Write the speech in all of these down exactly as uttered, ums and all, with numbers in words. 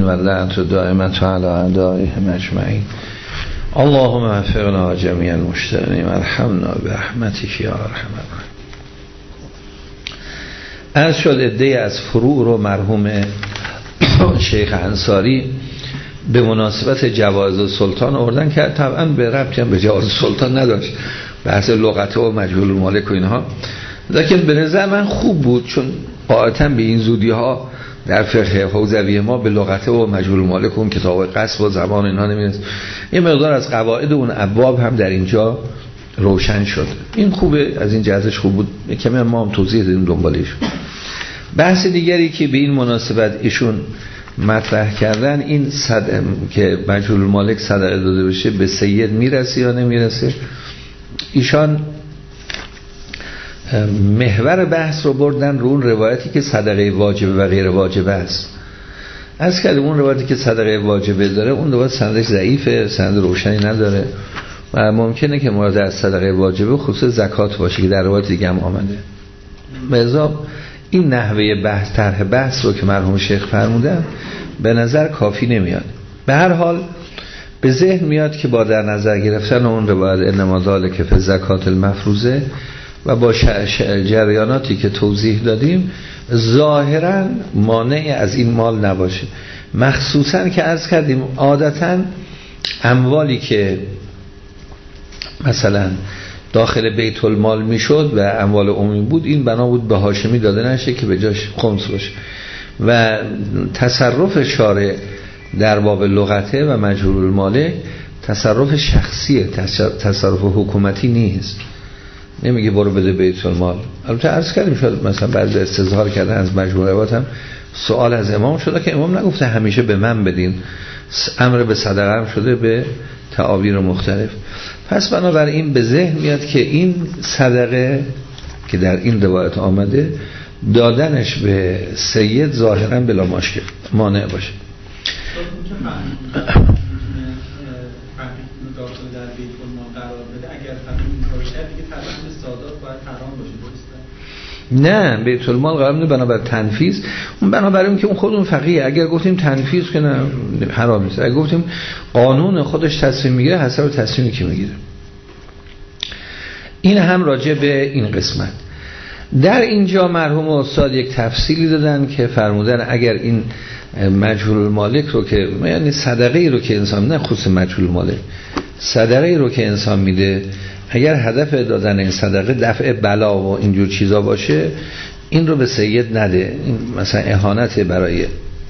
و لعنت دائمة علی اعدائهم اجمعین. اللهم وفقنا جميع المشتغلین وارحمنا برحمتک یا ارحم الراحمین. عرض شد عده‌ای از فروع رو مرحوم شیخ انصاری به مناسبت جواز سلطان آوردن که طبعا به ربطی هم به جواز سلطان نداشت، بحث لغته و مجهول المالک و اینها، لیکن به نظر من خوب بود، چون قاعدتاً به این زودی ها در فقه حوزوی ما به لغته و مجهول المالک و اون کتاب قصب و زبان اینها نمیرسه. یه مقدار از قواعد اون ابواب هم در اینجا روشن شد. این خوبه، از این جهتش خوب بود، کمی ما هم توضیح دادیم دنبالش. بحث دیگری که به این مناسبت ایشون مطرح کردن، این صد... که مجهول المالک صدقه داده بشه به سید میرسه یا نمیرسه. ایشان محور بحث رو بردن رو اون روایتی که صدقه واجبه و غیر واجبه است. از کردیم اون روایتی که صدقه واجبه داره اون روایت سندش ضعیفه، سند روشنی نداره و ممکنه که مراد از صدقه واجبه خصوص زکات باشه که در روایت دیگه هم آمده. لذا این نحوه بحث، طرح بحث رو که مرحوم شیخ فرمودن به نظر کافی نمیاد. به هر حال به ذهن میاد که با در نظر گرفتن اون روایت انما ذالک فی الزکات المفروضه و با جریاناتی که توضیح دادیم ظاهرا مانع از این مال نباشه، مخصوصا که عرض کردیم عادتا اموالی که مثلا داخل بیت المال میشد و اموال عمومی بود، این بنا بود به هاشمی داده نشه که به جاش خمس باشه و تصرف شارع در باب لغته و مجهول المالک تصرف شخصیه، تصرف حکومتی نیست. نمیگه برو بده بیت المال. البته عرض کردیم شد مثلا بعضی استظهار کردن از مجموعات هم سوال از امام شده که امام نگفته همیشه به من بدین، امر به صدقه هم شده به تعابیر مختلف. پس بنابراین به ذهن میاد که این صدقه که در این روایت آمده دادنش به سید ظاهرا بلا مشکل مانع باشه. داخل در بیت المال قرار بده، اگر فهمید این کارو کرد دیگه تبعیض سادات باید حرام باشه، درسته؟ نه، بیت المال قرار بده بنابر تنفیذ، اون بنابر این که اون خودمون فقیه. اگر گفتیم تنفیذ که نه حرام نیست، اگر گفتیم قانون خودش تصمیم میگیره حسب تصمیمی که میگیره. این هم راجع به این قسمت. در اینجا مرحوم استاد یک تفصیلی دادن که فرمودن اگر این مجهول المالک رو که یعنی صدقه ای رو که انسان نه خصوص مجهول المالک صدقه ای رو که انسان میده، اگر هدف دادن این صدقه دفع بلا و اینجور چیزا باشه این رو به سید نده. این مثلا اهانت برای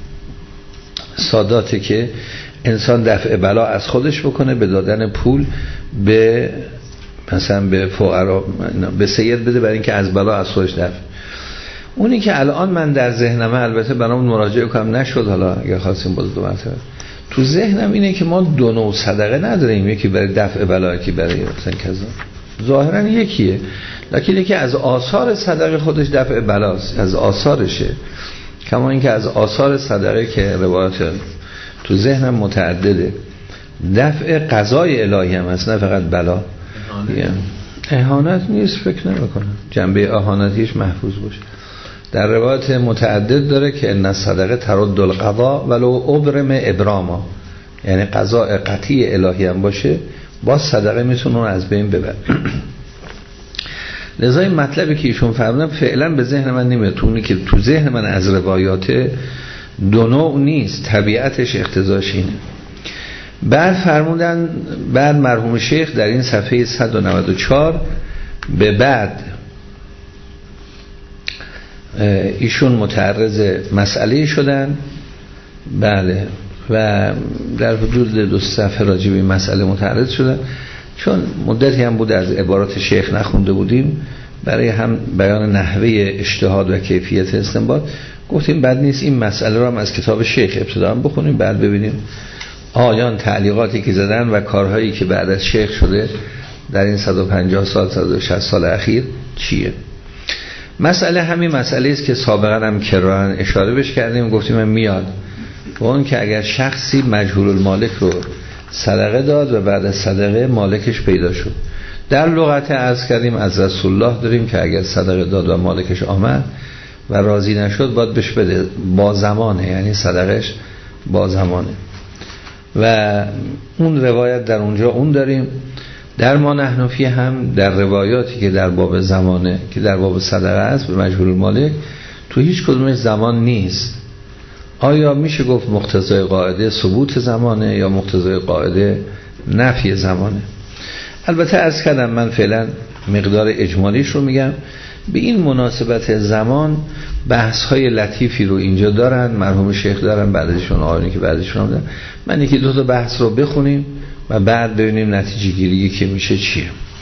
ساداته که انسان دفع بلا از خودش بکنه به دادن پول به مثلا به فقرا، به سید بده برای اینکه از بلا از خودش دفع. اونی که الان من در ذهنم البته برام مراجعه کنم نشد، حالا اگر خواستیم باز دو مرتبه تو ذهنم اینه که ما دو نوع صدقه نداریم، یکی برای دفع بلا یکی برای مثلا کذا. ظاهرا یکیه، لکن یکی از آثار صدقه خودش دفع بلاست، از آثارشه. کما اینکه از آثار صدقه که روایت تو ذهنم متعدده دفع قضای الهی هم هست، نه فقط بلا. اهانت نیست فکر نمی‌کنم جنبه اهانتیش محفوظ باشه. در روایت متعدد داره که ان الصدقه ترد القضاء ولو ابرم ابراما، یعنی قضاء قطعی الهی هم باشه باز صدقه میتونه اون از بین ببره. لذا این مطلبی که ایشون فرمودن فعلا به ذهن من نمیاد، تو اونی که تو ذهن من از روایات دو نوع نیست، طبیعتش اقتضاش اینه. بعد فرمودن بعد مرحوم شیخ در این صفحه صد و نود و چهار به بعد ایشون متعرض مسئله شدن، بله، و در حدود دو صفحه راجع به این مسئله متعرض شدن. چون مدتی هم بود از عبارات شیخ نخونده بودیم، برای هم بیان نحوه اجتهاد و کیفیت استنباط گفتیم بد نیست این مسئله رو هم از کتاب شیخ ابتدا هم بخونیم، بعد ببینیم آیان تعلیقاتی که زدن و کارهایی که بعد از شیخ شده در این صد و پنجاه سال صد و شصت سال اخیر چیه. مسئله همین مسئله است که سابقا هم کراهن اشاره بش کردیم، گفتیم من میاد و اون که اگر شخصی مجهول المالک رو صدقه داد و بعد از صدقه مالکش پیدا شد، در لغت عرض کردیم از رسول الله داریم که اگر صدقه داد و مالکش آمد و راضی نشد باید بهش بده با زمانه، یعنی صدقش با زمانه و اون روایت در اونجا اون داریم. در ما نحنفی هم در روایاتی که در باب زمانه که در باب صدقه است به مجهول المالک تو هیچ کدومش زمان نیست. آیا میشه گفت مقتضای قاعده ثبوت زمانه یا مقتضای قاعده نفی زمانه؟ البته عرض کردم من فعلا مقدار اجمالیش رو میگم. به این مناسبت زمان بحث های لطیفی رو اینجا دارن، مرحوم شیخ دارن، بعدشون آقایونی که بعدشون هم دارن. من یکی دو تا بحث رو بخونیم و بعد ببینیم نتیجه گیری که میشه چیه.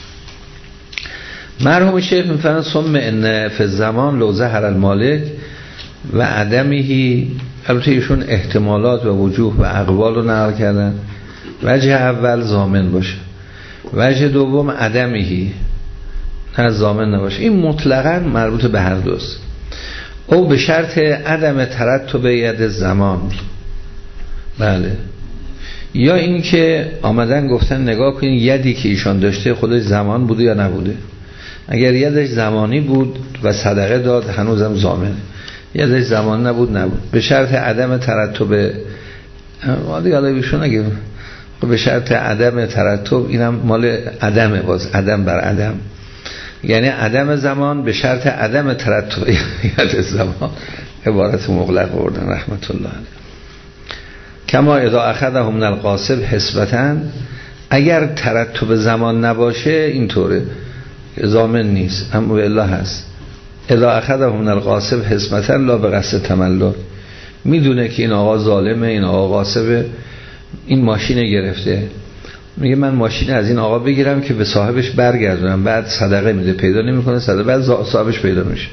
مرحوم شیخ میفرمایند ثم ان فی الزمان لو ظهر المالک و عدمه. البته ایشون احتمالات و وجوه و اقوال رو نقل کردن. وجه اول ضامن باشه، وجه دوم عدمه نه ضامن نباشه. این مطلقاً مربوط به هر دوست. او به شرط عدم ترتب ید زمان. بله. یا این که آمدن گفتن نگاه کنین یدی که ایشان داشته خودش زمان بوده یا نبوده. اگر یدش زمانی بود و صدقه داد هنوزم ضامنه، یدش زمان نبود نبود. به شرط عدم ترتب وادی حالا ایشون اگه به شرط عدم ترتب اینم مال عدمه، باز عدم بر عدم، یعنی عدم زمان به شرط عدم ترتب ید زمان. عبارت مغلق بردن رحمت الله علیه. کما اذا اخذه من القاصب حسبتاً، اگر ترتب زمان نباشه اینطوره ضامن نیست، اما بالله هست. اذا اخذه من القاصب حسبتاً لا به قصد تملک، میدونه که این آقا ظالمه، این آقا قاصبه، این ماشین گرفته، میگه من ماشین از این آقا بگیرم که به صاحبش برگردونم، بعد صدقه میده، پیدا نمیکنه صدقه، بعد صاحبش پیدا میشه.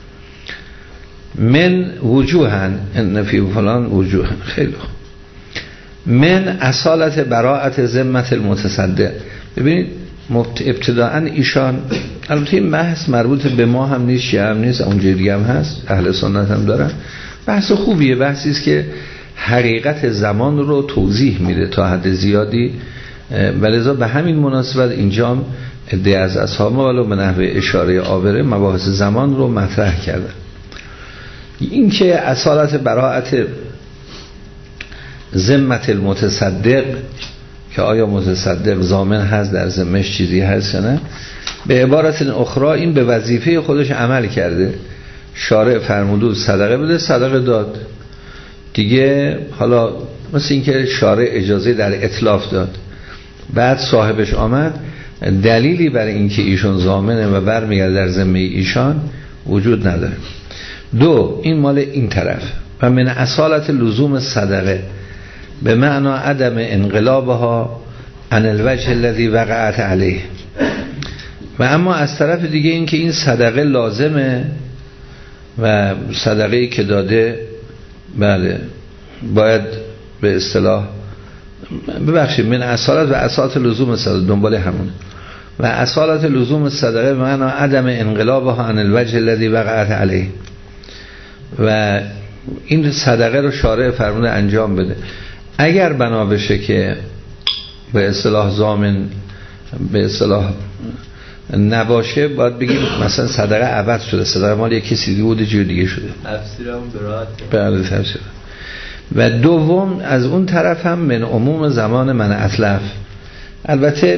من وجوهن ان فی فلان وجوهن. خیلی خوب. من اصالت براءت ذمت المتصدق. ببینید ابتداءً ایشان، البته این بحث مربوط به ما هم نیست، شیعه هم نیست، اونجا دیگه هم هست، اهل سنت هم دارن. بحث خوبیه، بحثی است که حقیقت زمان رو توضیح میده تا حد زیادی، ولذا به همین مناسبت اینجا عده از اصحاب ما ولو به نحو اشاره آوره مباحث زمان رو مطرح کردن. این که اصالت براءت ذمت المتصدق، که آیا متصدق ضامن هست در ذمش چیزی هست یا نه، به عبارت اخرى این به وظیفه خودش عمل کرده. شارع فرمود صدقه بده، صدقه داد دیگه. حالا مثل این که شارع اجازه در اتلاف داد، بعد صاحبش آمد، دلیلی برای اینکه ایشون ضامنه و برمیگرده در ذمه ایشان وجود نداره. دو، این مال این طرف. و من اصالت لزوم صدقه به معنا عدم انقلابها عن الوجه الذي وقعت علیه. و اما از طرف دیگه این که این صدقه لازمه و صدقه‌ای که داده بله باید به اصطلاح ببخشید من اصالت و اصالت لزوم صدقه دنبال همونه. و اصالت لزوم صدقه به معنا عدم انقلابها عن الوجه الذي وقعت علیه. و این صدقه رو شارع فرموده انجام بده. اگر بنا بشه که به اصطلاح ضامن به اصطلاح نباشه، باید بگیم مثلا صدقه عوض شده، صدقه مال یک کسی دیگه بوده جور دیگه شده. تفسیرم برات. بله تفسیر. و دوم از اون طرف هم من عموم زمان من اطلف. البته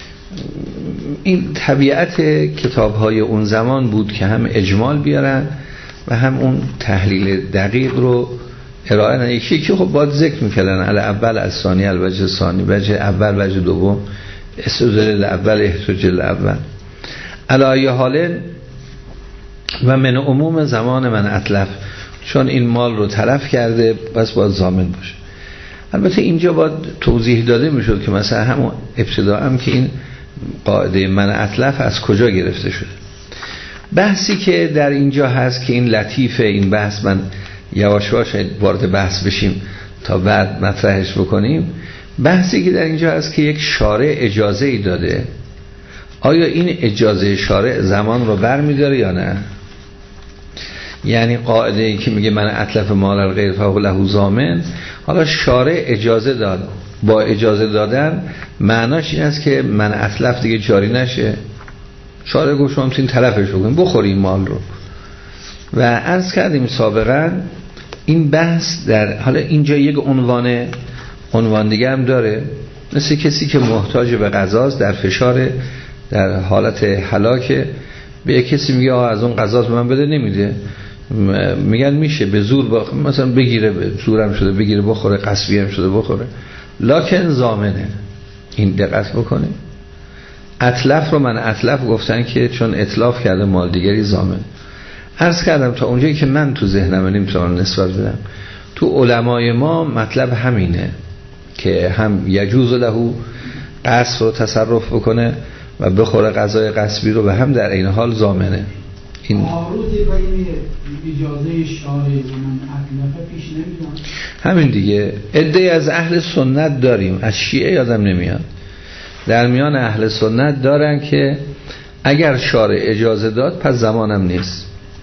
این طبیعت کتاب‌های اون زمان بود که هم اجمال بیارن و هم اون تحلیل دقیق رو ارائه نه. یکی که خب باید ذکر میکردن علی اول از ثانی الوجه ثانی، وجه اول وجه دوم، استدلال اول احتجاج اول علی حال. و من عموم زمان من اطلف، چون این مال رو تلف کرده بس باید ضامن باشه. البته اینجا باید توضیح داده میشد که مثلا همون ابتدا هم که این قاعده من اطلف از کجا گرفته شده. بحثی که در اینجا هست که این لطیفه، این بحث من یواش یواش وارد بحث بشیم تا بعد مطرحش بکنیم. بحثی که در اینجا هست که یک شارع اجازه ای داده، آیا این اجازه شارع زمان رو برمی‌داره یا نه؟ یعنی قاعده ای که میگه من اطلف مال الغیر فهو له ضامن، حالا شارع اجازه داد، با اجازه دادن معناش این است که من اطلف دیگه جاری نشه. شارع گفت شما میتونین تلفش بکنین، بخورین مال رو. و عرض کردیم سابقا این بحث در حالا اینجا یک عنوان عنوان دیگه هم داره، مثل کسی که محتاج به غذاست، در فشار، در حالت هلاکه، به یک کسی میگه آه از اون غذا به من بده، نمیده، میگن میشه به زور با... مثلا بگیره، به زورم شده بگیره بخوره، قصبی هم شده بخوره، لکن ضامنه. این دقت بکنه. اتلف رو من اتلف گفتن که چون اتلاف کرده مال دیگری ضامن. عرض کردم تا اونجایی که من تو ذهنم نمیتونم نسبت بدم، تو علمای ما مطلب همینه که هم یجوز له قصب رو تصرف بکنه و بخوره غذای قصبی رو، و هم در این حال ضامنه. این عارضی با این اجازه شارع من اتلف پیش نمیاد. همین دیگه. عده از اهل سنت داریم، از شیعه یادم نمیاد، در میان اهل سنت دارن که اگر شارع اجازه داد پس زمانم نیست.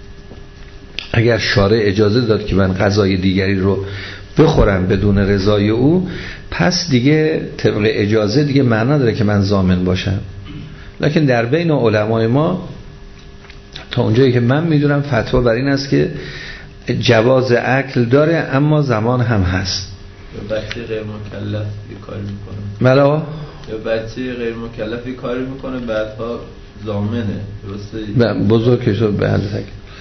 اگر شارع اجازه داد که من غذای دیگری رو بخورم بدون رضای او، پس دیگه طبق اجازه دیگه معنا داره که من ضامن باشم. لکن در بین علمای ما تا اونجایی که من میدونم فتوا بر این است که جواز اکل داره، اما زمان هم هست. یا بچه غیر مکلف یه کاری میکنه، بلا یا بچه غیر مکلف یه کاری میکنه بعدها ضامنه، درسته؟ بزرگش رو به حل تک.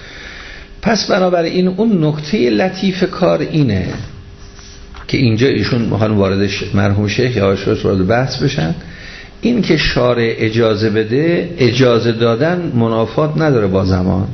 پس بنابراین اون نکته لطیف کار اینه که اینجا ایشون میخوان وارد مرحوم شیخ یا آشوش وارد بحث بشن، این که شارع اجازه بده، اجازه دادن منافات نداره با زمان.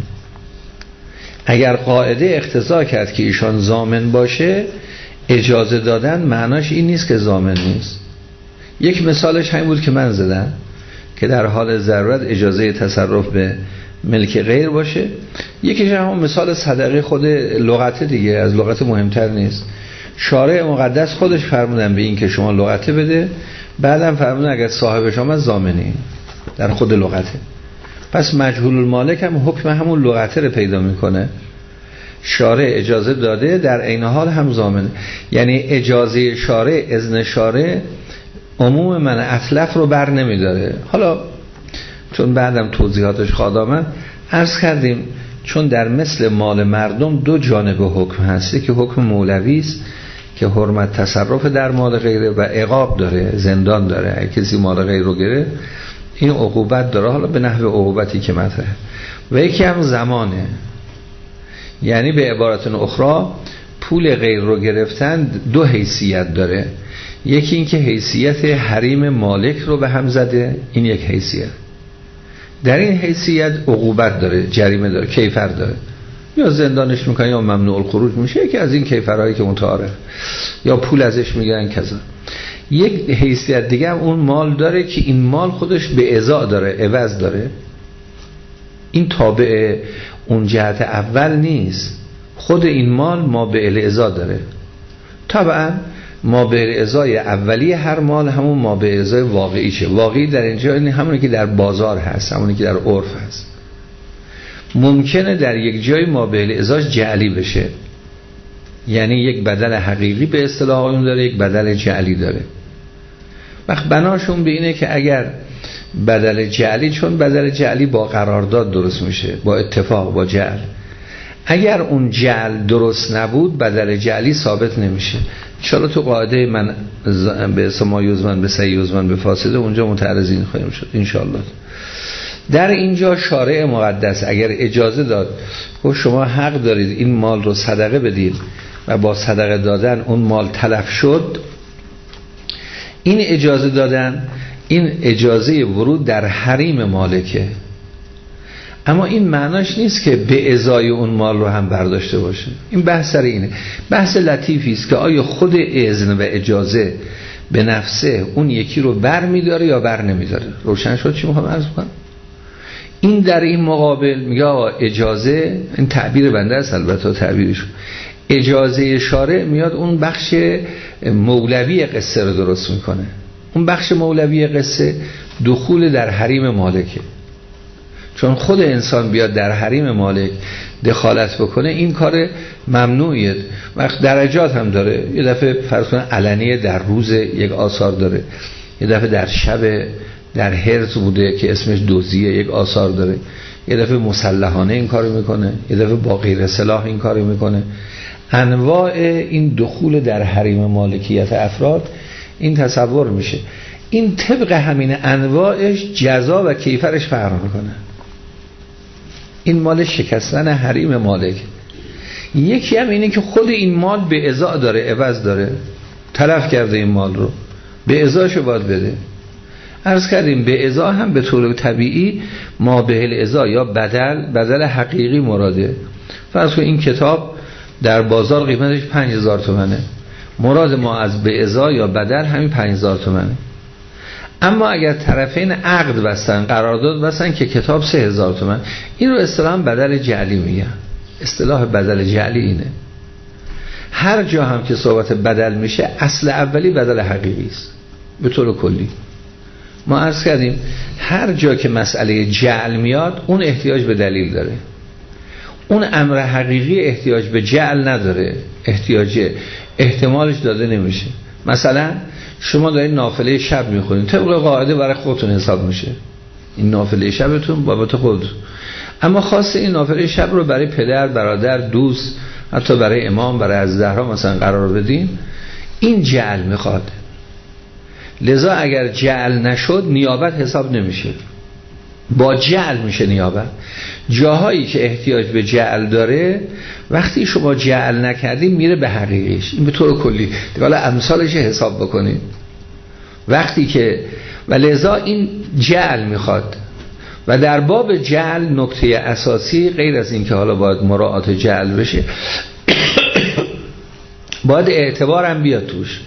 اگر قاعده اقتضا کرد که ایشان ضامن باشه، اجازه دادن معناش این نیست که ضامن نیست. یک مثالش همین بود که من زدم که در حال ضرورت اجازه تصرف به ملک غیر باشه. یکیش هم مثال صدقه خود لغت دیگه، از لغت مهمتر نیست. شارع مقدس خودش فرمودن به این که شما لغته بده، بعدم فرمودن اگر صاحب شما ضامنی، در خود لغته. پس مجهول المالک هم حکم همون لغته رو پیدا میکنه. شارع اجازه داده، در عین حال هم ضامنه. یعنی اجازه شارع، اذن شارع عموم من اتلف رو بر نمیداره. حالا چون بعدم توضیحاتش خواهد آمد، عرض کردیم چون در مثل مال مردم دو جانب حکم هستی که حکم مولوی است که حرمت تصرف در مال غیره و عقاب داره، زندان داره. اگه کسی مال غیر رو گره این عقوبت داره، حالا به نحو عقوبتی که مطرحه. و یکی هم زمانه، یعنی به عبارت اخرى پول غیر رو گرفتن دو حیثیت داره. یکی این که حیثیت حریم مالک رو به هم زده، این یک حیثیت. در این حیثیت عقوبت داره، جریمه داره، کیفر داره، یا زندانش میکنه یا ممنوع الخروج میشه، یکی از این کیفرهایی که متعارف، یا پول ازش میگیرن کذا. یک حیثیت دیگه هم اون مال داره که این مال خودش به ازا داره، عوض داره. این تابع اون جهت اول نیست، خود این مال ما به الازا داره. طبعا ما به ازای اولی هر مال همون ما به ازای واقعیشه. واقعی در اینجا این همونی که در بازار هست، همونی که در عرف هست. ممکنه در یک جای ما به ازاش جعلی بشه، یعنی یک بدل حقیقی به اصطلاح اون داره، یک بدل جعلی داره. وقت بناشون به اینه که اگر بدل جعلی، چون بدل جعلی با قرارداد درست میشه، با اتفاق، با جعل، اگر اون جعل درست نبود بدل جعلی ثابت نمیشه. انشاءالله تو قاعده من به سما یوزمن به سی یوزمن به فاسده اونجا متعرضین خواهیم شد انشاءالله. در اینجا شارع مقدس اگر اجازه داد و شما حق دارید این مال رو صدقه بدید و با صدقه دادن اون مال تلف شد، این اجازه دادن، این اجازه ورود در حریم مالکه. اما این معناش نیست که به ازای اون مال رو هم برداشته باشه. این بحث سر اینه. بحث لطیفی است که آیا خود اذن و اجازه به نفسه اون یکی رو بر میداره یا بر نمیداره. روشن شد چی میخوام عرض کنم؟ این در این مقابل میگه اجازه، این تعبیر بنده است البته تعبیرش، اجازه شارع میاد اون بخش مولوی قصه رو درست میکنه. اون بخش مولوی قصه دخول در حریم مالکه. چون خود انسان بیاد در حریم مالک دخالت بکنه این کار ممنوعیه. وقت درجات هم داره. یه دفعه فرض کن علنیه در روز یک آثار داره، یه دفعه در شب در هرز بوده که اسمش دوزیه یک آثار داره، یه دفعه مسلحانه این کارو میکنه، یه دفعه با غیر سلاح این کارو میکنه. انواع این دخول در حریم مالکیت افراد این تصور میشه. این طبق همین انواعش جزا و کیفرش فرق میکنه. این مال شکستن حریم مالک. یکی هم اینه که خود این مال به ازا داره، عوض داره، تلف کرده این مال رو، به ازاشو باید بده. عرض کردیم به ازا هم به طور طبیعی ما به الازا یا بدل، بدل حقیقی مراده. فرض کن این کتاب در بازار قیمتش پنج هزار تومنه، مراد ما از به ازا یا بدل همین پنج هزار تومنه. اما اگر طرفین عقد بستن، قرارداد بستن که کتاب سه هزار تومن، این رو اصطلاحاً بدل جعلی میگن. اصطلاح بدل جعلی اینه. هر جا هم که صحبت بدل میشه اصل اولی بدل حقیقی است به طور کلی. ما عرض کردیم هر جا که مسئله جعل میاد اون احتیاج به دلیل داره. اون امر حقیقی احتیاج به جعل نداره، احتیاج احتمالش داده نمیشه. مثلا شما دارید نافله شب میخونید، طبق قاعده برای خودتون حساب میشه این نافله شبتون بابت خود، اما خاص این نافله شب رو برای پدر، برادر، دوست، حتی برای امام، برای عزیزها مثلا قرار بدین، این جعل میخواد. لذا اگر جعل نشد نیابت حساب نمیشه، با جعل میشه نیابت. جاهایی که احتیاج به جعل داره وقتی شما جعل نکردیم میره به حقیقیش. این به طور کلی حالا امثالش حساب بکنید. وقتی که و لذا این جعل میخواد و در باب جعل نکته اساسی غیر از این که حالا باید مراعات جعل بشه باید اعتبار هم بیاد توش.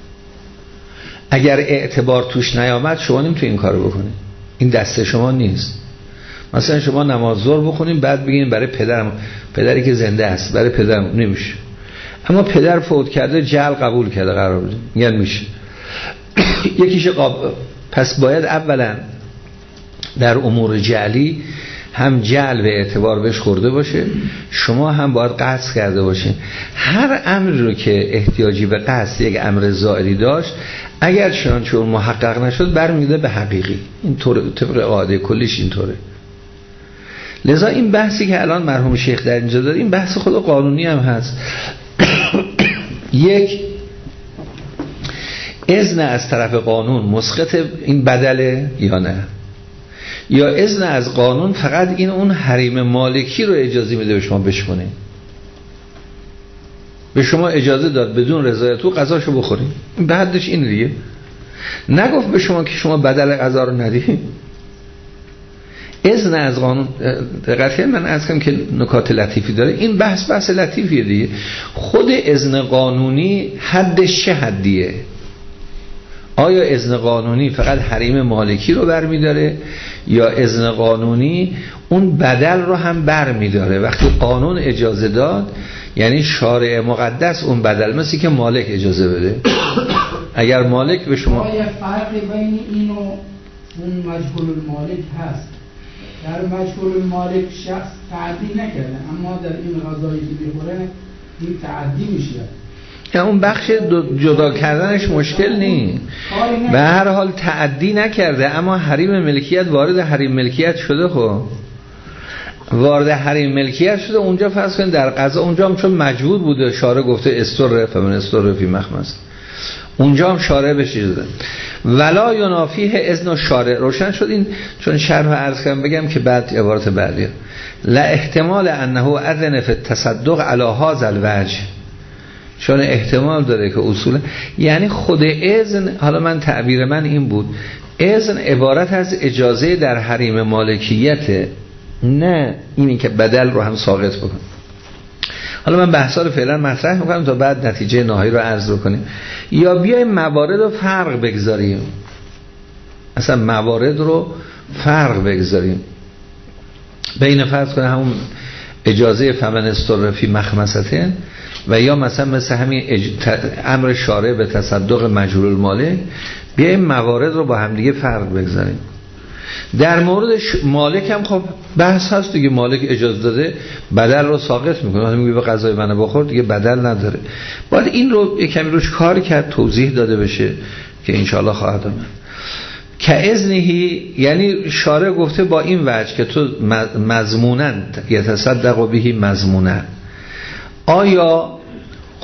اگر اعتبار توش نیامد شما نمیتونید این کارو بکنید، این دست شما نیست. مثلا شما نماز ظهر بخونید بعد بگین برای پدرم، پدری که زنده است برای پدرم، نمیشه. اما پدر فوت کرده جعل قبول کرده قرار بدید، میگن میشه. یکیش قاب... پس باید اولا در امور جعلی هم جعل به اعتبار بهش خورده باشه، شما هم باید قصد کرده باشین. هر امری رو که احتیاجی به قصد یک امر ظاهری داشت اگر چنانچه اون محقق نشد برمیگرده به حقیقی. این طور طبق قاعده کلیش اینطوره. لذا این بحثی که الان مرحوم شیخ در اینجا داره این بحث خود قانونی هم هست. یک، اذن از طرف قانون مسقط این بدله یا نه، یا اذن از قانون فقط این اون حریم مالکی رو اجازه میده به شما بشکنه، به شما اجازه داد بدون رضایت تو غذاشو بخورین. این به حدش این دیگه. نگفت به شما که شما بدل غذا رو ندید. اذن از قانون دقیقاً من عرض کنم که نکات لطیفی داره. این بحث بحث لطیفیه دیگه. خود اذن قانونی حدش چه حدیه؟ آیا اذن قانونی فقط حریم مالکی رو برمی‌داره یا اذن قانونی اون بدل رو هم برمی‌داره؟ وقتی قانون اجازه داد یعنی شارع مقدس اون بدل، مثل که مالک اجازه بده. اگر مالک به شما آیا فرق بین این و اون مجهول المالک هست؟ در مجهول المالک شخص تعدی نکرده اما در این غذایی که می‌خوره این تعدی میشه. یعنی اون بخش جدا کردنش مشکل نیست، به هر حال تعدی نکرده اما حریم ملکیت وارد حریم ملکیت شده. خب وارد حریم ملکیت شده اونجا فرض کنید در قضا اونجا هم چون مجبور بوده شارع گفته استر فمن استر فی مخمص، اونجا هم شارع بشه شده ولا ینافیه اذن شارع. روشن شد این؟ چون شرح عرض کردم بگم که بعد عبارت بعدی لا احتمال انه اذن فی التصدق علی هذا الوجه، چون احتمال داره که اصولا یعنی خود اذن، حالا من تعبیر من این بود، اذن عبارت از اجازه در حریم مالکیت، نه اینی که بدل رو هم ساقط بکن. حالا من بحثا رو فعلا مطرح میکنم تا بعد نتیجه نهایی رو عرض بکنیم. یا بیایم موارد رو فرق بگذاریم، اصلا موارد رو فرق بگذاریم بین فرض کنه همون اجازه فمن استر فی مخمصه و یا مثلا مثل همین اج... امر شارع به تصدق مجهول المالک، بیایم موارد رو با هم دیگه فرق بگذاریم. در مورد مالک هم خب بحث هست دیگه، مالک اجازه داده بدل رو ساقط میکنه، حالا میگه به غذای منو بخور دیگه بدل نداره. باید این رو یکمی روش کار کرد، توضیح داده بشه که انشاءالله خواهد آمد. که اذنهی یعنی شارع گفته با این وجه که تو مضمونن یتصدق بهی مضمونن، آیا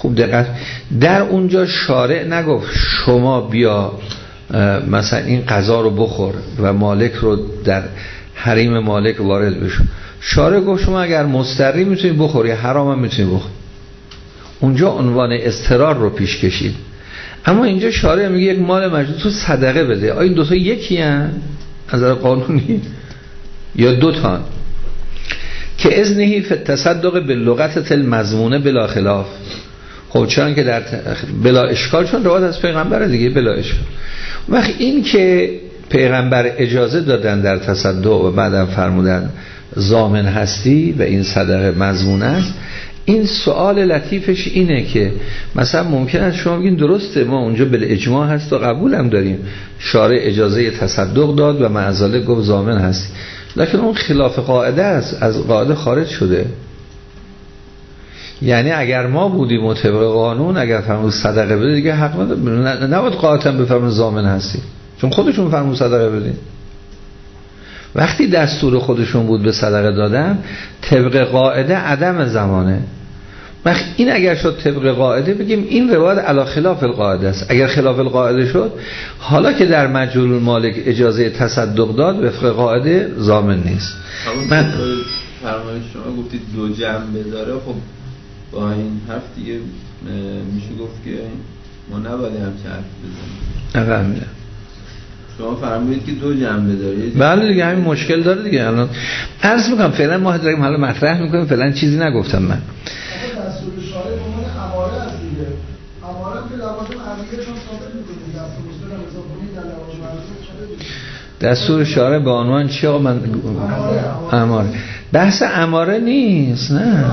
خوب دقت، در اونجا شارع نگفت شما بیا مثلا این غذا رو بخور و مالک رو در حریم مالک وارد بشو. شارع گفت شما اگر مضطری میتونی بخوری، حرام هم میتونی بخور. اونجا عنوان اضطرار رو پیش کشید. اما اینجا شارع میگه یک مال مجنون تو صدقه بده. آیا این دو تا یکی هن از نظر قانونی یا دو تا؟ که اذنهی فی التصدق باللغت المضمونه بلا خلاف. خب چون که در بلا اشکال، چون روایت از پیغمبر دیگه بلا اشکال. وقت این که پیغمبر اجازه دادن در تصدق و بعدم فرمودن ضامن هستی و این صدقه مضمون است، این سوال لطیفش اینه که مثلا ممکن است شما بگین درسته ما اونجا بالاجماع هست و قبولم داریم، شارع اجازه تصدق داد و معزاله گفت ضامن هستی، لکن اون خلاف قاعده است، از قاعده خارج شده. یعنی اگر ما بودیم و طبق قانون اگر فرمود صدقه بده دیگه حق نباید قاطعا بفرمون ضامن هستی، چون خودشون فرمود صدقه بدین. وقتی دستور خودشون بود به صدقه دادن، طبق قاعده عدم زمانه. وقتی این اگر شد طبق قاعده بگیم این روایت علی خلاف القاعده است. اگر خلاف القاعده شد، حالا که در مجهول المالک اجازه تصدق داد وفق قاعده ضامن نیست. من فرمایش شما گفتید دو جنبه داره، خب با این حرف دیگه میشه گفت که ما نباید همچه حرف بزنیم. نه همینه. شما فرمودید که دو جنبه داره. بله دیگه همین مشکل داره دیگه. الان عرض میکنم فعلا ما داریم حالا مطرح میکنیم، فعلا چیزی نگفتم من. دستور شارع به عنوان اماره است دیگه. اماره که لوازم امریه چون ثابت میکنه دستور مسلم حساب کنید در لوازم امریه. دستور شارع به عنوان چی آقا؟ من اماره. بحث اماره نیست، نه.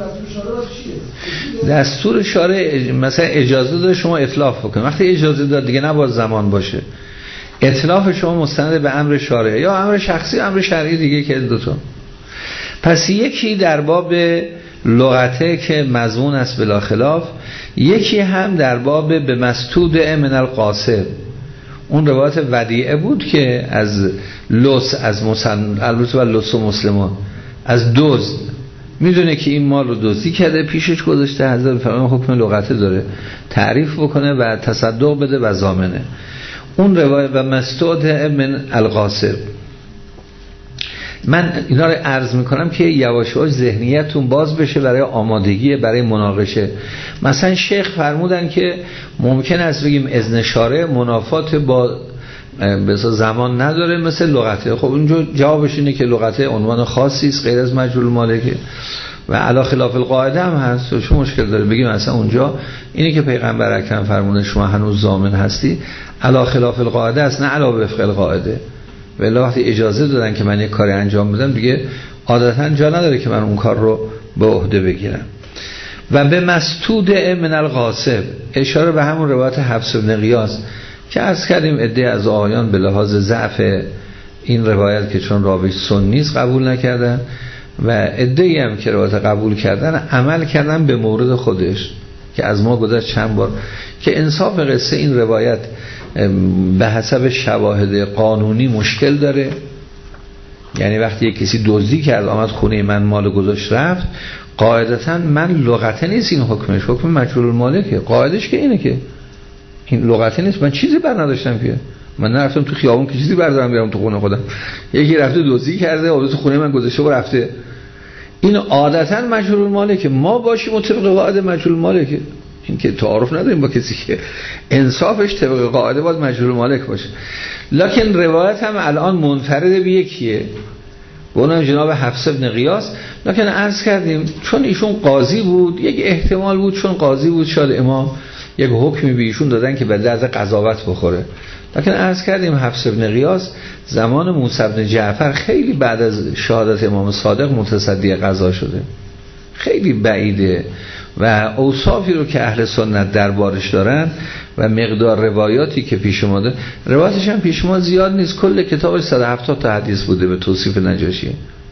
دستور شارع مثلا اجازه داره شما اتلاف بکنید. وقتی اجازه داد دیگه نباید زمان باشه. اتلاف شما مستند به امر شارع یا امر شخصی، امر شرعی دیگه که دوتا. پس یکی در باب لغته که مضمون است بلا خلاف، یکی هم در باب به مسدود من القاصد. اون روایت ودیعه بود که از لص از مسن البته و لص و مسلمان از دزد میدونه که این مال رو دزدی کرده، پیشش گذاشته، حضرت فرمان حکم لغته داره تعریف بکنه و تصدق بده و ضامنه. اون روایت و مسدود من القاصد. من اینا رو عرض میکنم که یواش یواش ذهنیتون باز بشه برای آمادگی برای مناقشه. مثلا شیخ فرمودن که ممکن است بگیم اذن شارع منافات با بسا زمان نداره مثل لغته. خب اونجا جوابش اینه که لغته عنوان خاصی است غیر از مجهول مالکه و علی خلاف القاعده هم هست. چه مشکل داره بگیم مثلا اونجا اینه که پیغمبر اکرم فرموده شما هنوز ضامن هستی علی خلاف القاعده است، نه علی وفق القاعده. ولی وقتی اجازه دادن که من یک کاری انجام بدم دیگه عادتا جا نداره که من اون کار رو به عهده بگیرم. و به مسدود من الغاصب اشاره به همون روایت حفص بن غیاث که عرض کردیم عده از آیان به لحاظ ضعف این روایت که چون راوی سنی است قبول نکردن و عده‌ای هم که روایت قبول کردن عمل کردن به مورد خودش که از ما گذشت چند بار که انصاف قصه این روایت به حسب شواهد قانونی مشکل داره. یعنی وقتی یک کسی دزدی کرد آمد خونه من مال گذاشت رفت، قاعدتا من لغته نیست این حکمش، حکم مجهول المالکه. قاعدش که اینه که این لغته نیست، من چیزی بر نداشتم که من نرفتم تو خیابون که چیزی بردارم بیارم تو خونه خودم. یکی رفته دزدی کرده آورده تو خونه من گذاشته و رفته. این عادتا مجهول المالکه. ما باشیم و طبق قاعده مجهول المالکه. این که تعارف نداریم با کسی که انصافش طبق قاعده باید مجهول مالک باشه. لکن روایت هم الان منفرد به یکیه و اونم جناب حفص بن غیاث. لکن عرض کردیم چون ایشون قاضی بود یک احتمال بود، چون قاضی بود شاید امام یک حکمی به ایشون دادن که به درد قضاوت بخوره. لکن عرض کردیم حفص بن غیاث زمان موسی بن جعفر خیلی بعد از شهادت امام صادق متصدی قضا شده، خیلی بعیده و اوصافی رو که اهل سنت دربارش دارن و مقدار روایاتی که پیش اومده، روایتش هم پیش ما زیاد نیست، کل کتابش صد و هفتاد تا حدیث بوده به توصیف نجاشی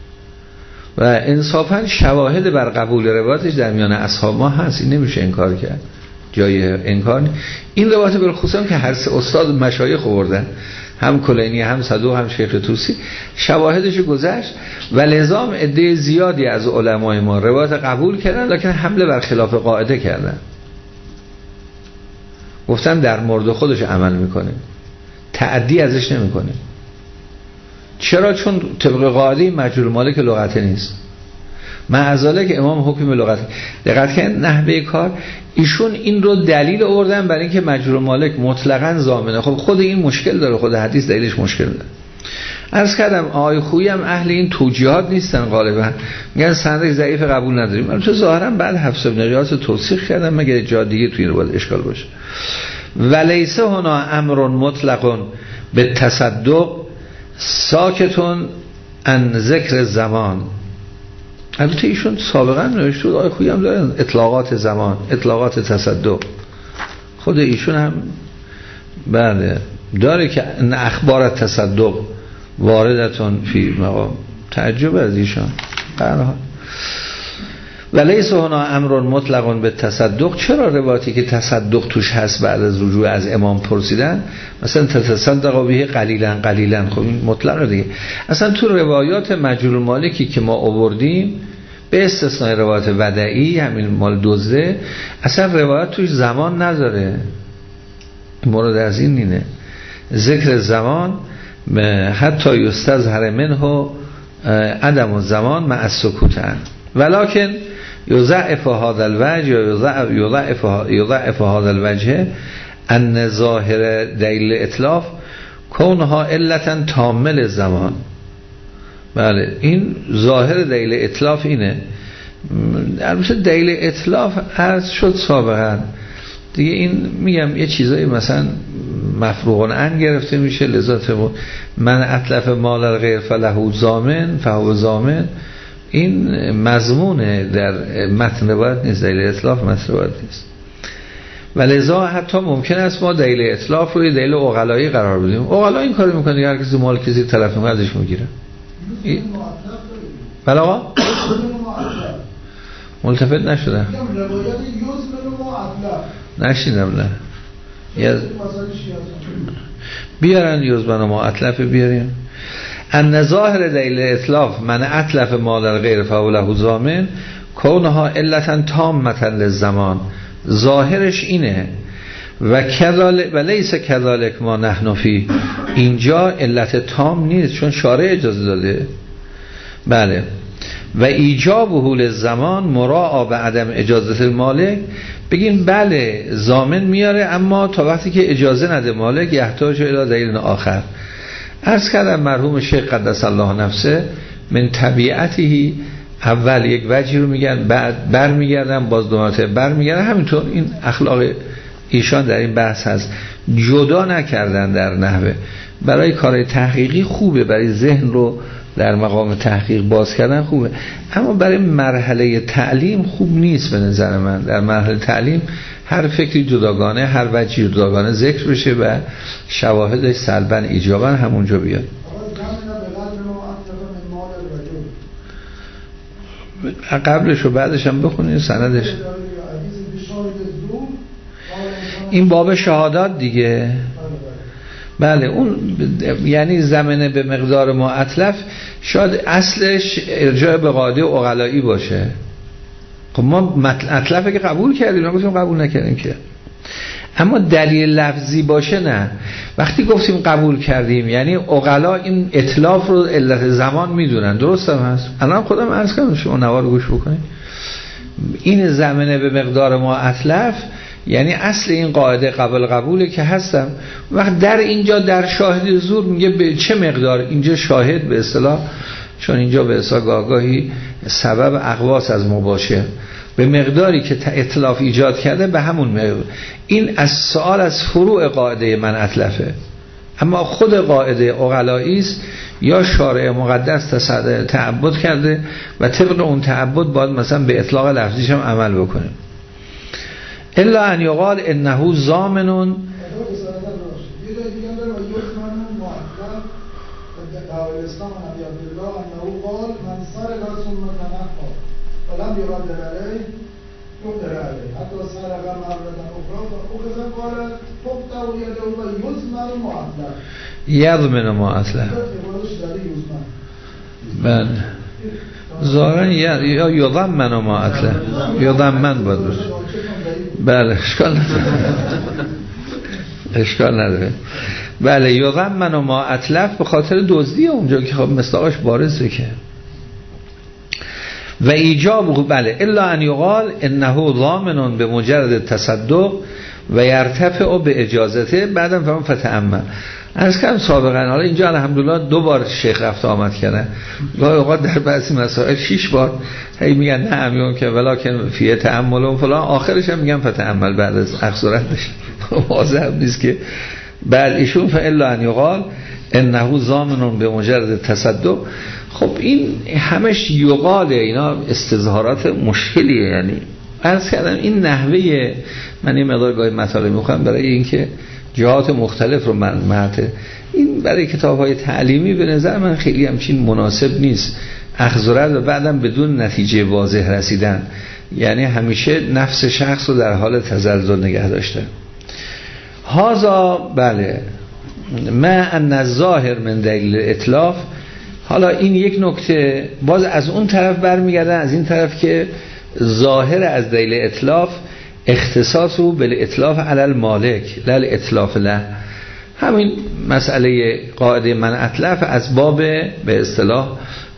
و انصافا شواهد بر قبول روایتش در میان اصحاب ما هست، این نمیشه انکار کرد، جای انکار نیست. این روایت بالخصوص که هر سه استاد مشایخ آوردن، هم کلینی هم صدوق هم شیخ طوسی، شواهدش گذشت و لزام عده زیادی از علمای ما روایت قبول کردن لکن حمله بر خلاف قاعده کردن. گفتن در مورد خودش عمل میکنه، تعدی ازش نمیکنه. چرا؟ چون طبق قاعده مجهول مالک لغت نیست. معذاله که امام حکم لغت دقت کردن نحوه کار ایشون این رو دلیل آوردن برای اینکه مجهول مالک مطلقاً ضامنه. خب خود این مشکل داره، خود حدیث دلیلش مشکل داره. عرض کردم آقای خویی هم اهل این توجیهات نیستن، غالبا میگن سندش ضعیف قبول نداریم. البته ظاهرا بعد حفص بن غیاث توثیق کردن، مگه جا دیگه توی رو باید اشکال باشه. ولیسه هنا امر مطلق به تصدق ساکتون ان ذکر زمان. البته ایشون سابقا نوشته آقای خویی هم دارن اطلاقات زمان، اطلاقات تصدق. خود ایشون هم بله داره که اخبار تصدق واردتون فی مقام تعجب از ایشان. برها ولیس هنا امر مطلق به تصدق. چرا روایتی که تصدق توش هست بعد از رجوع از امام پرسیدن مثلا تصدق به قلیلا قلیلا، خب این مطلق دیگه. اصلا تو روایات مجهول مالکی که ما آوردیم به استثنای روایات ودعی همین مال دزده اصلا روایت توش زمان نداره. مورد از این اینه ذکر زمان حتی یستظهر منه عدم الزمان مع السکوت عنه، ولکن یضعف هذا الوجه یا یضعف یضعف هذا الوجه ان ظاهر دلیل اتلاف کونها علتا تامل زمان. بله این ظاهر دلیل اتلاف اینه. البته دلیل اتلاف عرض شد سابقا دیگه، این میگم یه چیزایی مثلا مفروغ عن گرفته میشه، لذا من اتلف مال غیر فله ضامن فهو ضامن، این مضمونه در متن روایت نیست، دلیل اتلاف متن روایت نیست. ولذا حتی ممکن است ما دلیل اتلاف رو دلیل عقلایی قرار بدیم. عقلا این کارو میکنه، هر کسی مال کسی طرف میکنه ازش میگیره. بله آقا ملتفت نشدم نشیدم نه یز... بیارن یزبن و ما اطلف بیاریم. ان ظاهر دلیل اتلاف من اطلف مال غیر فوله ضامن کونها علتا تامتا للزمان. ظاهرش اینه و کذالک و لیس کذالک ما نحن فی، اینجا علت تام نیست چون شارع اجازه داده. بله و ایجابه للزمان مراعا به عدم اجازه المالک. بگین بله ضامن میاره اما تا وقتی که اجازه نده مالک یحتاج الی دلیل آخر. عرض کردم مرحوم شیخ قدس الله نفسه من طبیعتی اول یک وجهی رو میگن بعد بر میگردن باز دو مرتبه بر میگردن. همینطور این اخلاق ایشان در این بحث هست، جدا نکردن در نحوه. برای کار تحقیقی خوبه، برای ذهن رو در مقام تحقیق باز کردن خوبه، اما برای مرحله تعلیم خوب نیست به نظر من. در مرحله تعلیم هر فکری جداگانه، هر وجهی جداگانه ذکر بشه و شواهدش سلبا ایجابا همونجا بیاد. قبلش و بعدش هم بخونید سندش. این باب شهادات دیگه. بله اون یعنی زمینه به مقدار ما اطلف شاید اصلش ارجاع به قاعده عقلایی باشه. خب ما اطلفه که قبول کردیم، ما گفتیم قبول نکردیم که، اما دلیل لفظی باشه نه. وقتی گفتیم قبول کردیم یعنی عقلا این اطلاف رو علت زمان میدونن، درست هم هست. الان خودم عرض کردم شما نوار گوش بکنید. این زمینه به مقدار ما اطلف یعنی اصل این قاعده قبل قبوله که هستم. وقت در اینجا در شاهد زور میگه به چه مقدار، اینجا شاهد به اصطلاح چون اینجا به اصطلاح گاهی سبب اقواس از مباشر به مقداری که اتلاف ایجاد کرده به همون مقدار. این از سوال از فروع قاعده من اطلفه، اما خود قاعده عقلایی است یا شارع مقدس تعبد کرده و طبق اون تعبد باید مثلا به اطلاق لفظیش هم عمل بکنه. الا ان یقال انه ضامن ولم يرد عليه يقدر عليه حتى سرق مرة أخرى فأخذ قال تقطع يده ويزمن معطلا یضمن معطلا. بله ظاهرا یا یضمن معطلا، یضمن باید باشه. بله اشکال نداره. اشکال نداره. بله یضمن و ما اتلف به خاطر دزدی اونجا که خب مصداقش بارزه که و ایجاب بله الا ان یقال انه ضامن به مجرد تصدق و یرتفع به اجازته بعدم فهم فتأمل. عرض کردم سابقا، حالا اینجا الحمدلله دو بار شیخ رفت آمد کنه، گاهی اوقات در بعضی مسائل شش بار هی میگن نه میگم که ولکن فیه تأمل و فلان، آخرش هم میگن فتأمل بعد از اخذرتش واضح نیست که بعد ایشون فالا ان یقال انه ضامن به مجرد تصدق. خب این همش یقاله، اینا استظهارات مشکلیه. یعنی عرض کردم این نحوه، من این مقدار گاهی مطالب میخوام برای اینکه جهات مختلف رو من مهته این برای کتاب های تعلیمی به نظر من خیلی همچین مناسب نیست اخذ و رد و بعدم بدون نتیجه واضح رسیدن، یعنی همیشه نفس شخص رو در حال تزلزل نگه داشته. هازا بله ما ان الظاهر من دلیل اطلاف. حالا این یک نکته باز از اون طرف برمیگردن، از این طرف که ظاهر از دلیل اطلاف اختصاص رو به اطلاف علی المالک لا اطلاف له. همین مسئله قاعده من اطلاف از باب به اصطلاح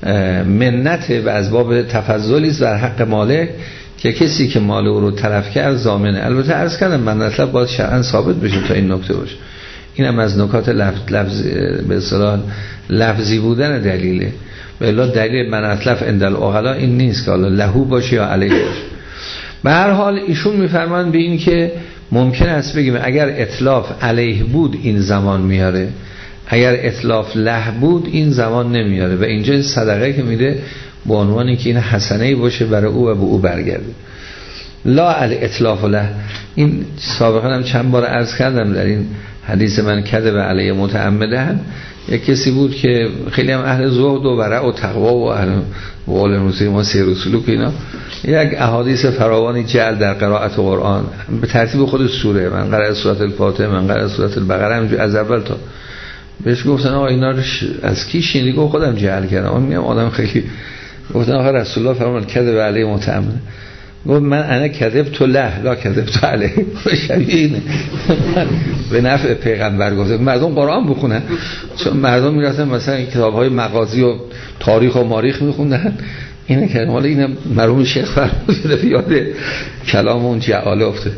منت و از باب تفضلی است در حق مالک که کسی که مال او رو تلف کرد ضامنه. البته عرض کردم من اطلاف باید شرعاً ثابت بشه تا این نکته باشه. اینم از نکات لفظ لفظ به اصطلاح لفظی بودن دلیله. به الا دلیل من اطلاف عند العقلا این نیست که حالا لهو باشه یا علیه باشه. به هر حال ایشون میفرمان به این که ممکن است بگیم اگر اطلاف علیه بود این زمان میاره، اگر اطلاف له بود این زمان نمیاره و اینجا صدقه که میده به عنوانی که این حسنه‌ای باشه برای او و به او برگرده. لا علی اطلاف له. این سابقا هم چند بار عرض کردم در این حدیث من کذب علیه متعمدن، یک کسی بود که خیلی هم اهل زهد و ورع و تقوا و اهل قول موسی ما سیر و سلوک اینا، یک احادیث فراوانی جعل در قرائت قرآن به ترتیب خود سوره، من قرأ سوره الفاتحه، من قرأ سوره البقره، همینجوری از اول تا بهش گفتن آقا اینا رو از کی شنیدی؟ گفت خودم جعل کردم. من میگم آدم خیلی گفتن آقا رسول الله فرمود کذب علیه متعمد. گفت من انا کذب تو له لا کذب تو علیه. شبیه اینه به نفع پیغمبر گفته مردم قرآن بخونن، چون مردم میرفتن مثلا کتاب‌های مغازی و تاریخ و ماریخ میخوندن. اینه که حالا اینم مرحوم شیخ فرمود یاد کلام اون جعاله افته.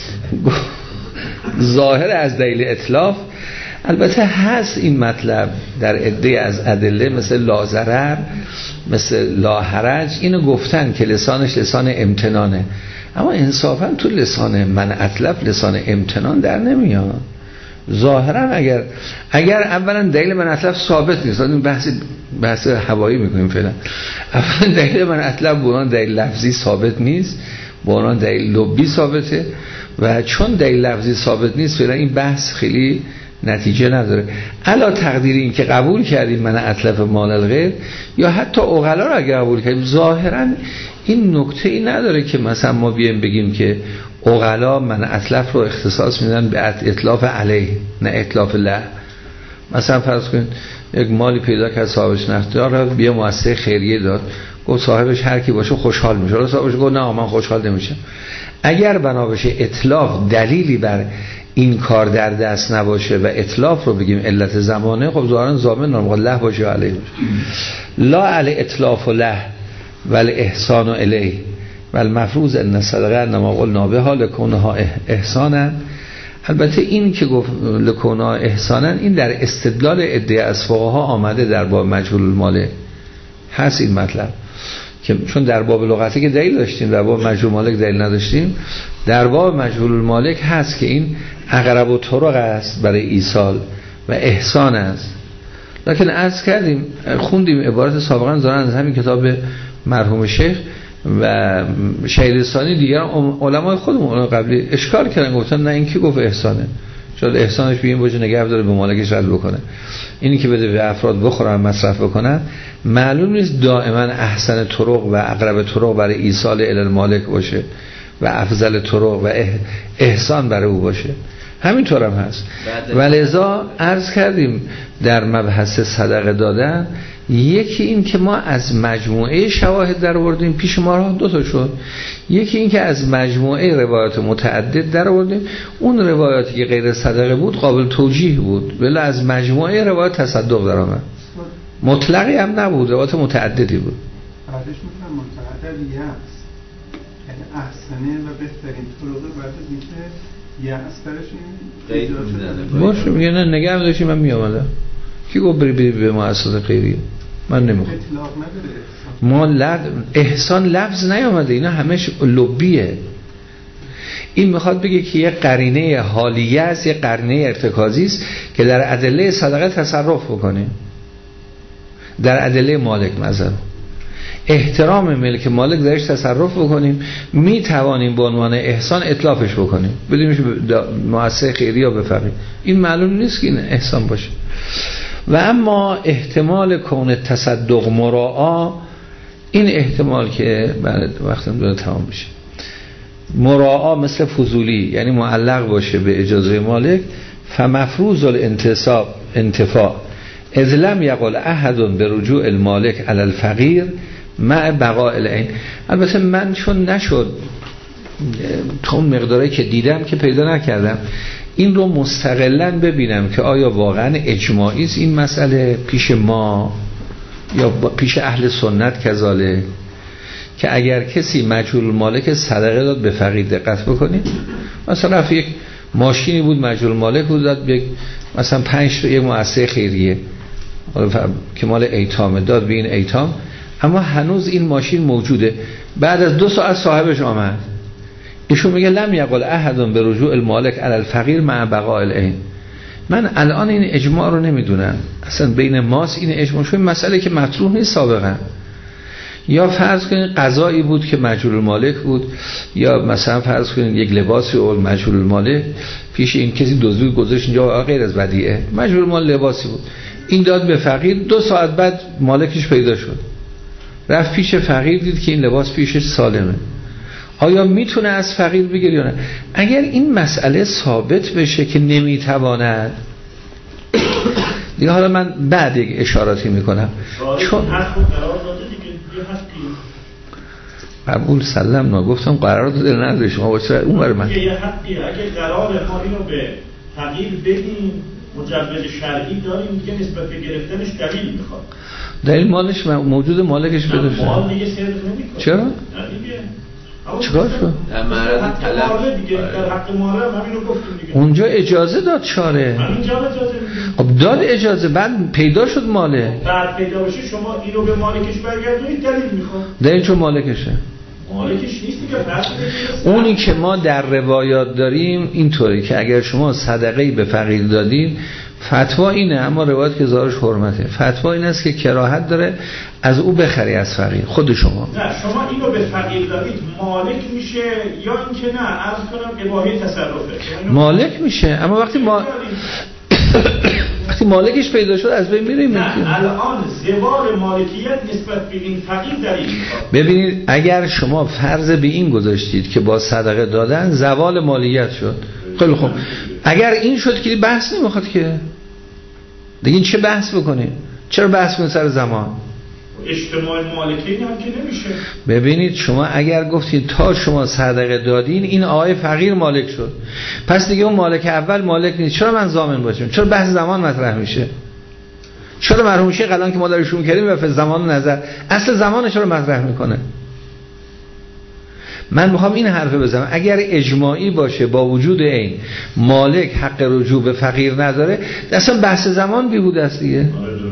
ظاهر از دلیل اطلاف البته هست این مطلب در عده از ادله مثل لا ضرر، مثل لا حرج، اینو گفتن که لسانش لسان امتنانه، اما انصافا تو لسان من اطلف لسان امتنان در نمیاد. ظاهرا اگر اگر اولا دلیل من اطلف ثابت نیست، این بحث بحث هوایی میکنیم فعلا. اولا دلیل من اطلف به عنوان دلیل لفظی ثابت نیست، به عنوان دلیل لبی ثابته و چون دلیل لفظی ثابت نیست فعلا این بحث خیلی نتیجه نداره. علا تقدیر این که قبول کردیم من اطلف مال الغیر یا حتی عقلا رو اگر قبول کردیم، ظاهرا این نکته ای نداره که مثلا ما بیایم بگیم که عقلا من اطلف رو اختصاص میدن به اطلاف علیه نه اطلاف له. مثلا فرض کنید یک مالی پیدا کرد صاحبش نختار رو بیا مؤسسه خیریه داد، گفت صاحبش هر کی باشه خوشحال میشه، رو صاحبش گفت نه من خوشحال نمیشم. اگر بنا بشه اطلاف دلیلی بر این کار در دست نباشه و اطلاف رو بگیم علت زمانه، خب ظاهرا ضامن نمیگه له باشه علیه باشه. لا علی اطلاف و له ولی احسان و الیه ولی مفروض ان صدقه انما قلنا بها لکونها احسانا. البته این که گفت لکونها احسانا این در استدلال عده از فقها آمده در باب مجهول المال هست این مطلب، که چون در باب لغتی که دلیل داشتیم در باب مجهول مالک دلیل نداشتیم، در باب مجهول المالک هست که این اقرب و طرق است برای ایصال و احسان است. لکن عرض کردیم خوندیم عبارت سابقا دارن از همین کتاب مرحوم شیخ و شهرستانی دیگر علمای خودمون قبلی اشکال کردن، گفتن نه این کی گفت احسانه، شاید احسانش به این وجه نگه داره به مالکش رد بکنه، اینی که بده به افراد بخورن مصرف بکنن معلوم نیست دائما احسن طرق و اقرب طرق برای ایصال الی المالک باشه و افضل طرق و احسان برای او باشه. همینطور هم هست. ولذا عرض کردیم در مبحث صدقه دادن یکی این که ما از مجموعه شواهد در آوردیم، پیش ما راه دو تا شد. یکی این که از مجموعه روایات متعدد در آوردیم، اون روایاتی که غیر صدقه بود قابل توجیه بود، ولی از مجموعه روایات تصدق در آمد. مطلقی هم نبود، روایات متعددی بود. بعدش میگم متعدد یأس، یعنی احسنه و بهترین طرق بعد از اینکه یأس درش این باشه میگه نه نگه داشتی من میامدم. کی گفت بری بری به مؤسسه خیریه؟ من نمیخوام. اطلاق نداره. ما لد... احسان لفظ نیامده، اینا همش لبیه. این میخواد بگه که یه قرینه حالیه است، یه قرینه ارتکازی است که در ادله صدقه تصرف بکنه. در ادله مالک مثلا احترام ملک مالک درش تصرف بکنیم، می توانیم به عنوان احسان اطلافش بکنیم، بدونیش مؤسسه خیریه به فقیر. این معلوم نیست که این احسان باشه. و اما احتمال کون تصدق مراعا، این احتمال که بعد وقتم داره تمام بشه، مراعا مثل فضولی یعنی معلق باشه به اجازه مالک، فمفروض الانتصاب انتفاع اذ لم یقل احد به رجوع المالک علی الفقیر مع بقاء العین. البته من چون نشد تو اون مقداری که دیدم که پیدا نکردم این رو مستقلاً ببینم که آیا واقعا اجماعی است این مسئله پیش ما یا پیش اهل سنت کذاله، که اگر کسی مجهول مالک صدقه داد به فقیر، دقت بکنید مثلا رفت یک ماشینی بود مجهول مالک بود داد یک مثلا پنج تا یک مؤسسه خیریه که مال ایتام داد به این ایتام، اما هنوز این ماشین موجوده. بعد از دو ساعت صاحبش آمد، ایشون میگه لم یقل احد به رجوع المالک علی الفقیر مع بقاء العین. من الان این اجماع رو نمیدونم اصلا بین ماست این اجماع، چون مسئله که مطروح نیست سابقا. یا فرض کنید قضایی بود که مجهول المالک بود، یا مثلا فرض کنید یک لباسی اول مجهول المالک پیش این کسی دزدی گذاشت اینجا غیر از بدیعه، مجهول المال لباسی بود، این داد به فقیر، دو ساعت بعد مالکش پیدا شد، رفت پیش فقیر دید که این لباس پیشش سالمه. آیا میتونه از فقیر بگیره یا نه؟ اگر این مسئله ثابت بشه که نمیتواند، دیگه حالا من بعد یک اشاراتی میکنم، چون قبول سلم نگفتم قرار دل نداره شما باشه اون بر من یه حقی اگه قرار ما اینو به فقیر بدیم مجوز شرعی داریم دیگه نسبت به گرفتنش دلیل میخواد. دلیل مالش موجود مالکش بده شد. مال دیگه صرف نمیکنه. چرا؟ نه دیگه. چیکار شد؟ در معرض طلب دیگه در حق محرم همینو گفتیم دیگه. اونجا اجازه داد شاره. همینجا اجازه میدیم. خب داد اجازه، بعد پیدا شد ماله. بعد پیدا بشه شما اینو به مالکش برگردونید دلیل میخواد. دلیل چون مالکشه. مالکش نیست دیگه. اونی که ما در روایات داریم اینطوری که اگر شما صدقه‌ای به فقیر دادین فتوا اینه، اما روایت که ظاهرش حرمته، فتوا این است که کراهت داره از او بخری از فقیر خود شما. نه شما اینو به فقیر دادید مالک میشه یا اینکه نه عرض کنم اباحه تصرفه مالک میشه، اما وقتی ما وقتی مالکش پیدا شد از بین میره. نه الان زوال مالکیت نسبت به این فقیر دلیل میخواد. ببینید اگر شما فرض به این گذاشتید که با صدقه دادن زوال مالیت شد، خیلی خوب، اگر این شد که بحث نمیخواد که دیگه چه بحث بکنیم؟ چرا بحث کنیم سر زمان؟ اجتماع مالکین هم که نمیشه. ببینید شما اگر گفتید تا شما صدقه دادین این آقای فقیر مالک شد، پس دیگه اون مالک اول مالک نیست، چرا من ضامن باشم؟ چرا بحث زمان مطرح میشه؟ چرا مرحوم شیخ الان که ما دارشون کردیم و زمان نظر اصل زمانش رو مطرح میکنه؟ من میخوام این حرفه بزنم اگر اجماعی باشه با وجود این مالک حق رجوع به فقیر نداره، اصلا بحث زمان بیهوده است دیگه.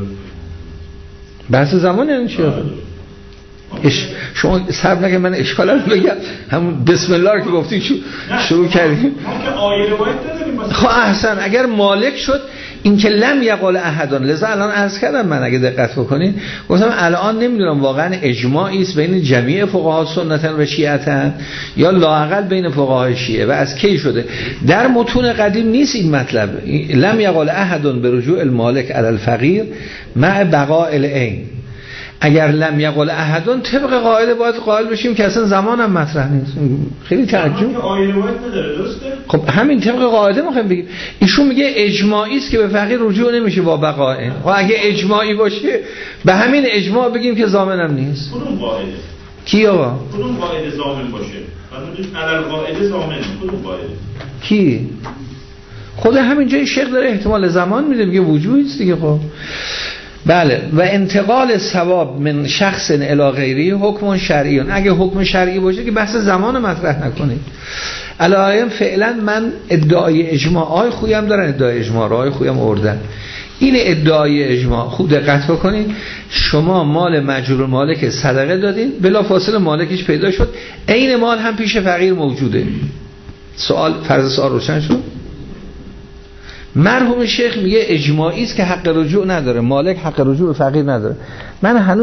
بحث زمان یعنی چی؟ اش... شما صبر نکنید من اشکالم بگم، همون بسم الله رو که گفتیم شروع کردیم. خب احسن، اگر مالک شد این که لم یقال احدان، لذا الان عرض کردم من اگه دقت بکنید گفتم الان نمیدونم واقعا اجماعی است بین جمیع فقها سنتن و شیعتن یا لااقل بین فقهای شیعه و از کی شده. در متون قدیم نیست این مطلب، لم یقال احدان به رجوع المالک علی الفقیر مع بقاء العین. اگر لم یقل احدون طبق قاعده باید قائل بشیم که اصلا زمانم مطرح نیست. خیلی تعجب. آیه روایت نداره درسته؟ خب همین طبق قاعده میخوایم بگیم. ایشون میگه اجماعی است که به فقیر رجوع نمیشه با بقائه. خب اگه اجماعی باشه به همین اجماع بگیم که ضامنم نیست. کدوم قاعده؟ کی آقا؟ کدوم قاعده ضامن باشه؟ فرمودید علل قاعده ضامن. کدوم قاعده؟ کی؟ خود همین جای شیخ داره احتمال زمان میده، میگه وجودی است دیگه. خب بله. و انتقال ثواب من شخص الی غیری حکم شرعی. اگه حکم شرعی باشه که بحث زمان مطرح نکنید. علایهم فعلا من ادعای اجماع آی خویم دارن، ادعای اجماع را آی خویم اردن. این ادعای اجماع خوب دقت بکنید. شما مال مجرور مالک صدقه دادین، بلا فاصله مالکش پیدا شد، عین مال هم پیش فقیر موجوده. سوال فرض سوال روشن شد. مرحوم شیخ میگه اجماعی است که حق رجوع نداره، مالک حق رجوع به فقیر نداره. من هنوز